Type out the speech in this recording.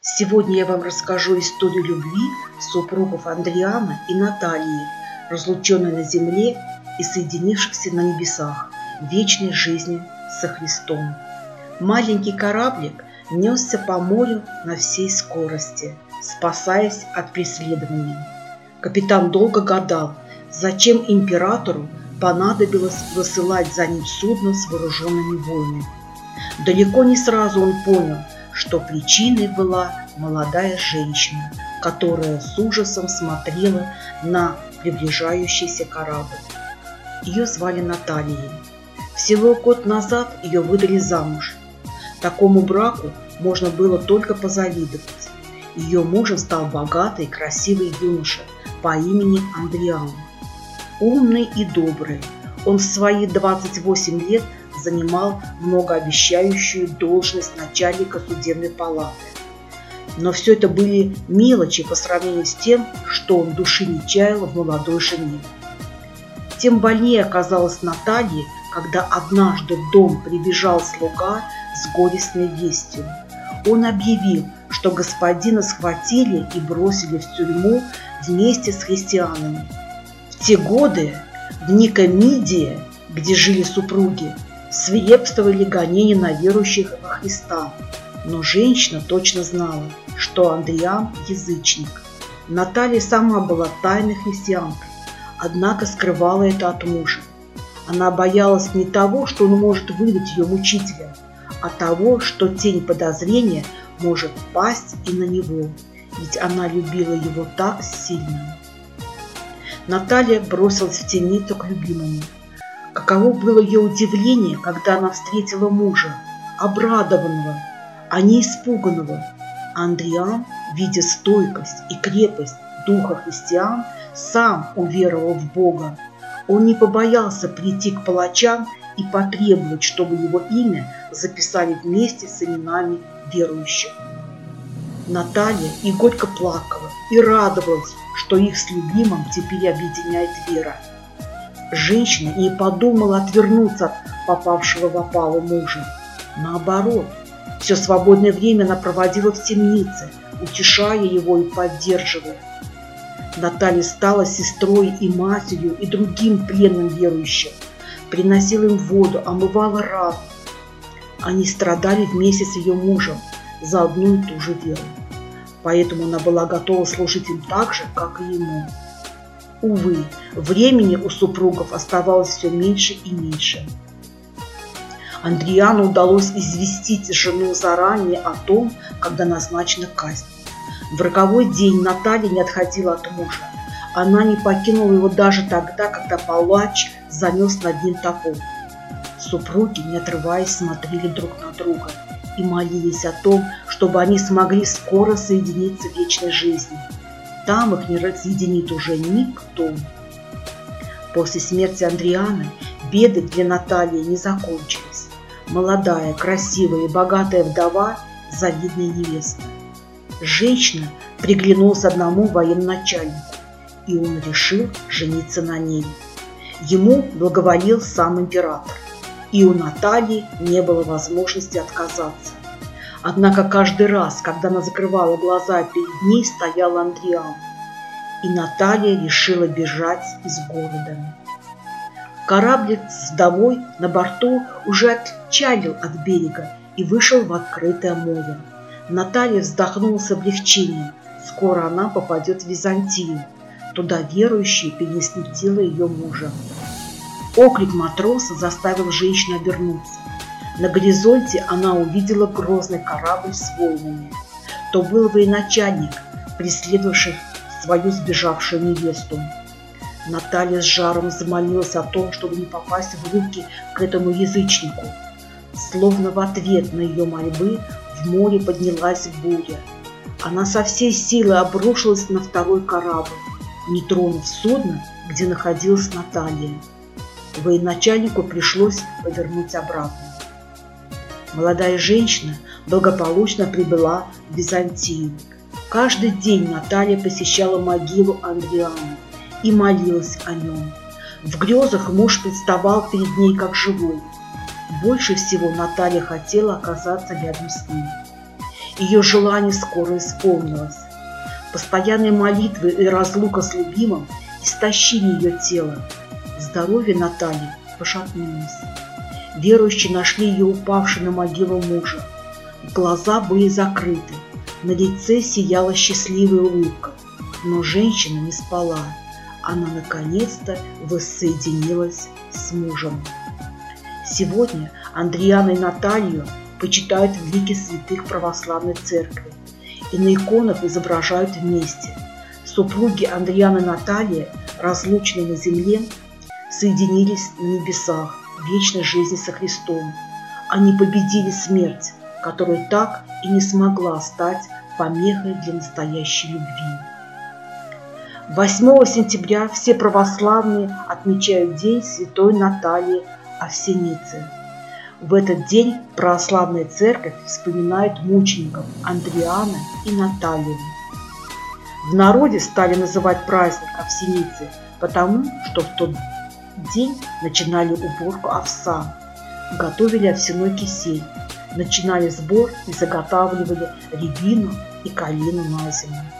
Сегодня я вам расскажу историю любви супругов Андриана и Натальи, разлученной на земле и соединившихся на небесах в вечной жизни со Христом. Маленький кораблик несся по морю на всей скорости, спасаясь от преследования. Капитан долго гадал, зачем императору понадобилось высылать за ним судно с вооруженными воинами. Далеко не сразу он понял, что причиной была молодая женщина, которая с ужасом смотрела на приближающийся корабль. Ее звали Натальей. Всего год назад ее выдали замуж. Такому браку можно было только позавидовать. Ее мужем стал богатый, красивый юноша по имени Андриан. Умный и добрый, он в свои 28 лет занимал многообещающую должность начальника судебной палаты. Но все это были мелочи по сравнению с тем, что он души не чаял в молодой жене. Тем больнее оказалась Наталья, когда однажды в дом прибежал слуга с горестной вестью. Он объявил, что господина схватили и бросили в тюрьму вместе с христианами. В те годы в Никомидии, где жили супруги, свирепствовали гонения на верующих во Христа, но женщина точно знала, что Андриан – язычник. Наталья сама была тайной христианкой, однако скрывала это от мужа. Она боялась не того, что он может выдать ее мучителя, а того, что тень подозрения может пасть и на него, ведь она любила его так сильно. Наталья бросилась в темницу к любимому. Каково было ее удивление, когда она встретила мужа, обрадованного, а не испуганного. Андриан, видя стойкость и крепость духа христиан, сам уверовал в Бога. Он не побоялся прийти к палачам и потребовать, чтобы его имя записали вместе с именами верующих. Наталья и горько плакала, и радовалась, что их с любимым теперь объединяет вера. Женщина не подумала отвернуться от попавшего в опалу мужа. Наоборот, все свободное время она проводила в темнице, утешая его и поддерживая. Наталья стала сестрой и матерью и другим пленным верующим, приносила им воду, омывала раны. Они страдали вместе с ее мужем за одну и ту же веру, поэтому она была готова служить им так же, как и ему. Увы, времени у супругов оставалось все меньше и меньше. Андриану удалось известить жену заранее о том, когда назначена казнь. В роковой день Наталья не отходила от мужа. Она не покинула его даже тогда, когда палач занес над ним топор. Супруги, не отрываясь, смотрели друг на друга и молились о том, чтобы они смогли скоро соединиться в вечной жизни. Там их не разъединит уже никто. После смерти Андриана беды для Натальи не закончились. Молодая, красивая и богатая вдова – завидная невеста. Женщина приглянулась одному военачальнику, и он решил жениться на ней. Ему благоволил сам император, и у Натальи не было возможности отказаться. Однако каждый раз, когда она закрывала глаза, перед ней стоял Андриан, и Наталья решила бежать из города. Кораблик с вдовой на борту уже отчалил от берега и вышел в открытое море. Наталья вздохнула с облегчением. Скоро она попадет в Византию. Туда верующие перенесли тело ее мужа. Оклик матроса заставил женщину обернуться. На горизонте она увидела грозный корабль с воинами. То был военачальник, преследовавший свою сбежавшую невесту. Наталья с жаром замолилась о том, чтобы не попасть в руки к этому язычнику. Словно в ответ на ее мольбы в море поднялась буря. Она со всей силы обрушилась на второй корабль, не тронув судно, где находилась Наталья. Военачальнику пришлось повернуть обратно. Молодая женщина благополучно прибыла в Византию. Каждый день Наталья посещала могилу Андриана и молилась о нем. В грезах муж представал перед ней как живой. Больше всего Наталья хотела оказаться рядом с ним. Ее желание скоро исполнилось. Постоянные молитвы и разлука с любимым истощили ее тело. Здоровье Натальи пошатнулось. Верующие нашли ее упавшей на могилу мужа. Глаза были закрыты, на лице сияла счастливая улыбка. Но женщина не спала. Она наконец-то воссоединилась с мужем. Сегодня Андриана и Наталью почитают в лике святых православной церкви, и на иконах изображают вместе. Супруги Андриана и Наталья, разлученные на земле, соединились на небесах в вечной жизни со Христом. Они победили смерть, которая так и не смогла стать помехой для настоящей любви. 8 сентября все православные отмечают День Святой Натальи Овсеницы. В этот день православная церковь вспоминает мучеников Андриана и Наталью. В народе стали называть праздник Овсеницы, потому что в тот день начинали уборку овса, готовили овсяной кисель, начинали сбор и заготавливали рябину и калину на зиму.